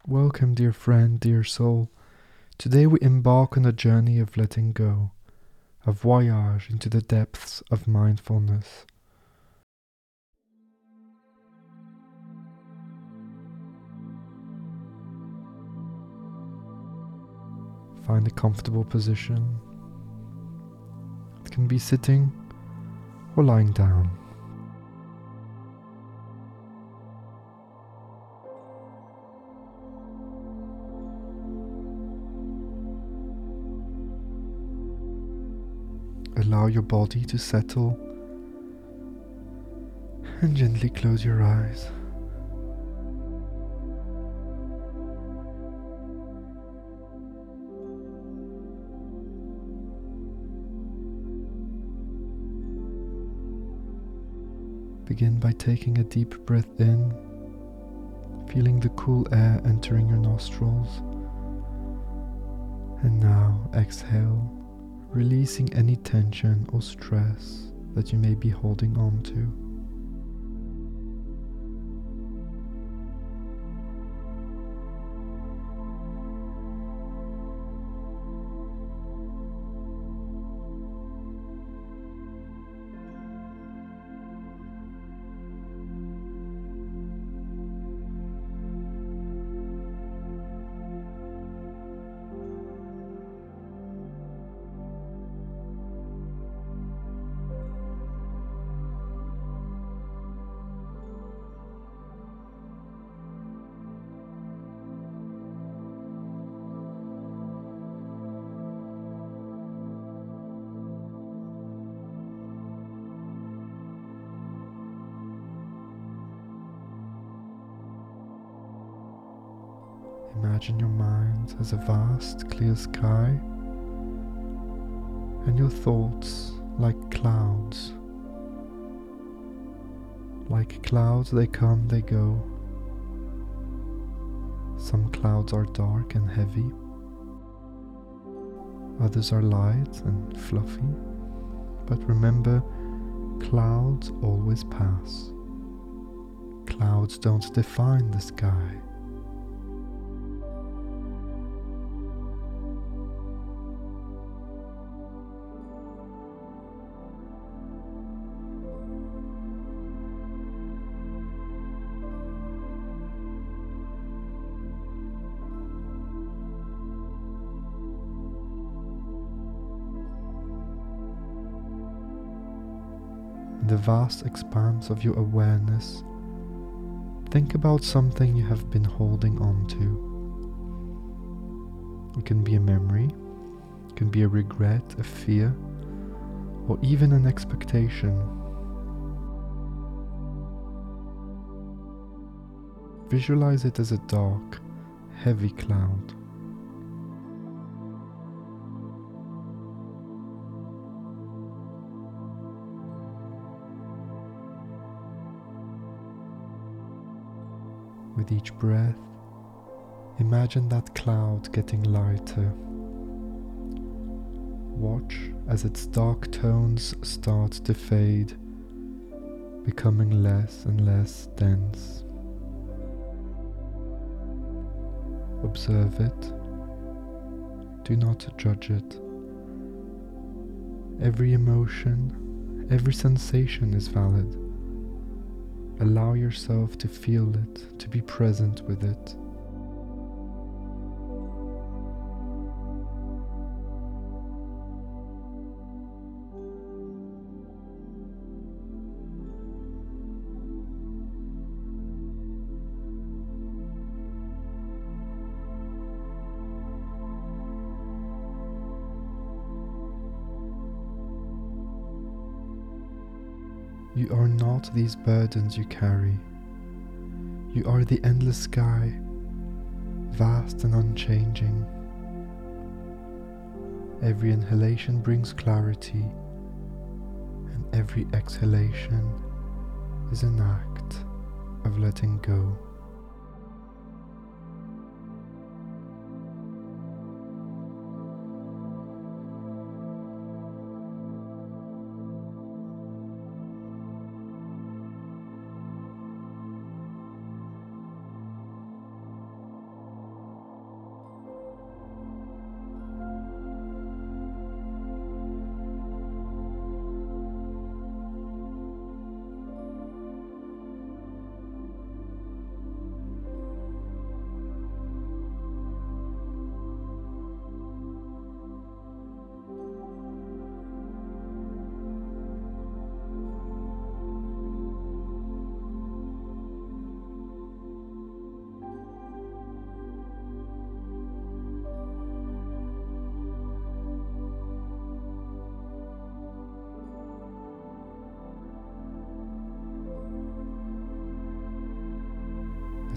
Welcome, dear friend, dear soul. Today we embark on a journey of letting go, a voyage into the depths of mindfulness. Find a comfortable position. It can be sitting or lying down. Allow your body to settle and gently close your eyes. Begin by taking a deep breath in, feeling the cool air entering your nostrils. And now exhale, releasing any tension or stress that you may be holding on to. Imagine your mind as a vast, clear sky, and your thoughts like clouds. Like clouds, they come, they go. Some clouds are dark and heavy, others are light and fluffy. But remember, clouds always pass. Clouds don't define the sky. In the vast expanse of your awareness, think about something you have been holding on to. It can be a memory, it can be a regret, a fear, or even an expectation. Visualize it as a dark, heavy cloud. With each breath, imagine that cloud getting lighter. Watch as its dark tones start to fade, becoming less and less dense. Observe it. Do not judge it. Every emotion, every sensation is valid. Allow yourself to feel it, to be present with it. You are not these burdens you carry. You are the endless sky, vast and unchanging. Every inhalation brings clarity, and every exhalation is an act of letting go.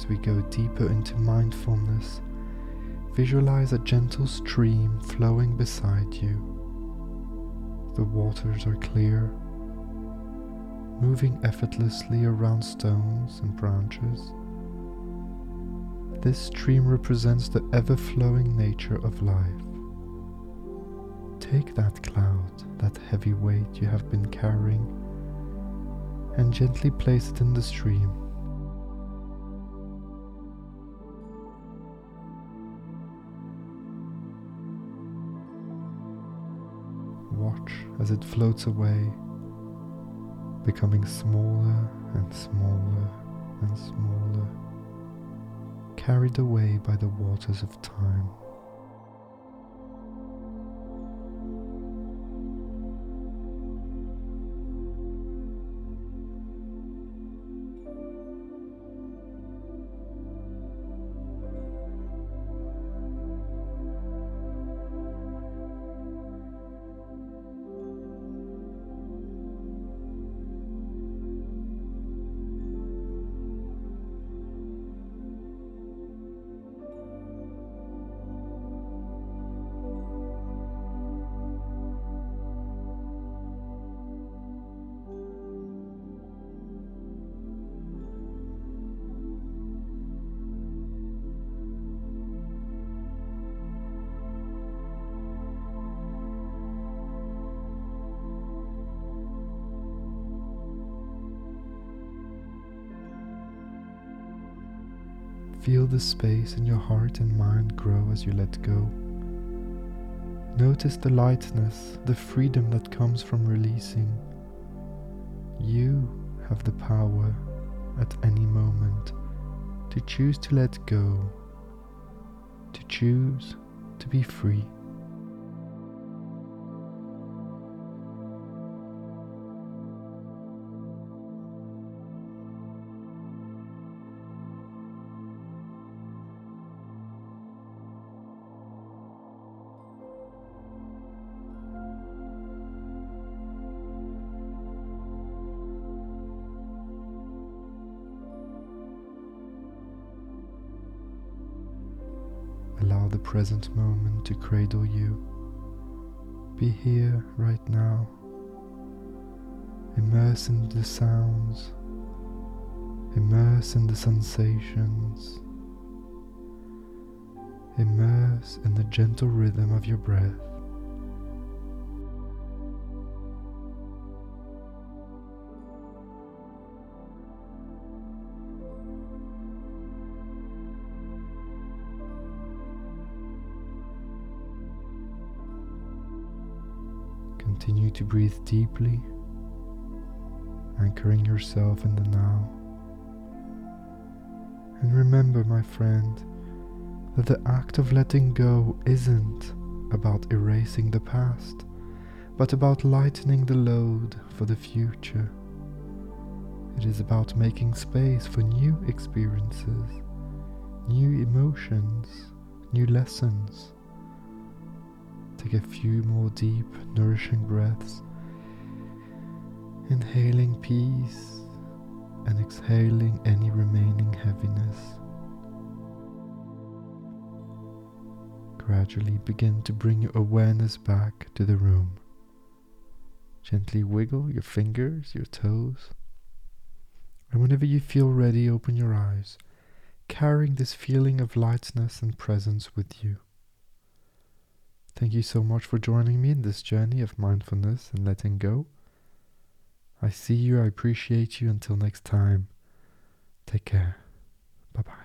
As we go deeper into mindfulness, visualize a gentle stream flowing beside you. The waters are clear, moving effortlessly around stones and branches. This stream represents the ever-flowing nature of life. Take that cloud, that heavy weight you have been carrying, and gently place it in the stream. Watch as it floats away, becoming smaller and smaller and smaller, carried away by the waters of time. Feel the space in your heart and mind grow as you let go. Notice the lightness, the freedom that comes from releasing. You have the power at any moment to choose to let go, to choose to be free. Allow the present moment to cradle you. Be here right now. Immerse in the sounds. Immerse in the sensations. Immerse in the gentle rhythm of your breath. Continue to breathe deeply, anchoring yourself in the now. And remember, my friend, that the act of letting go isn't about erasing the past, but about lightening the load for the future. It is about making space for new experiences, new emotions, new lessons. Take a few more deep, nourishing breaths, inhaling peace and exhaling any remaining heaviness. Gradually begin to bring your awareness back to the room. Gently wiggle your fingers, your toes, and whenever you feel ready, open your eyes, carrying this feeling of lightness and presence with you. Thank you so much for joining me in this journey of mindfulness and letting go. I see you, I appreciate you. Until next time, take care. Bye-bye.